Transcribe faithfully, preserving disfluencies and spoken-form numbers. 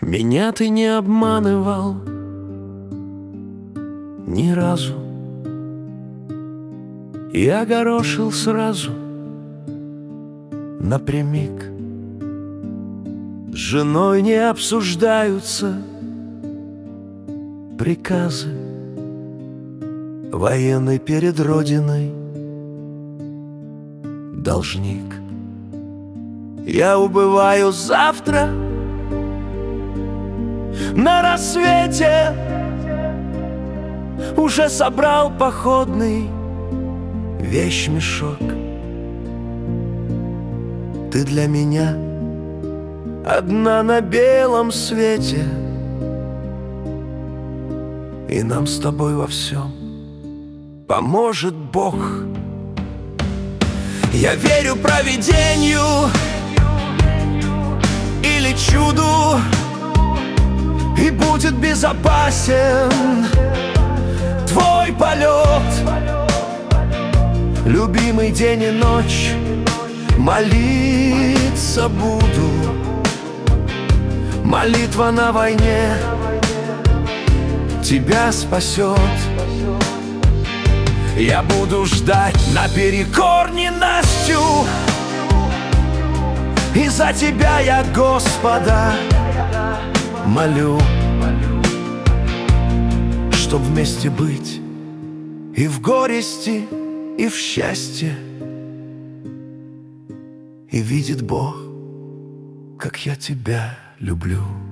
Меня ты не обманывал ни разу, и огорошил сразу напрямик. С женой не обсуждаются приказы, военный перед родиной должник. Я убываю завтра на рассвете, уже собрал походный вещмешок. Ты для меня одна на белом свете, и нам с тобой во всем поможет Бог. Я верю провидению или чуду, и будет безопасен твой полет. Любимый день и ночь молиться буду. Молитва на войне тебя спасет. Я буду ждать наперекор ненастью, и за тебя я Господа молю, чтоб вместе быть и в горести, и в счастье. И видит Бог, как я тебя люблю.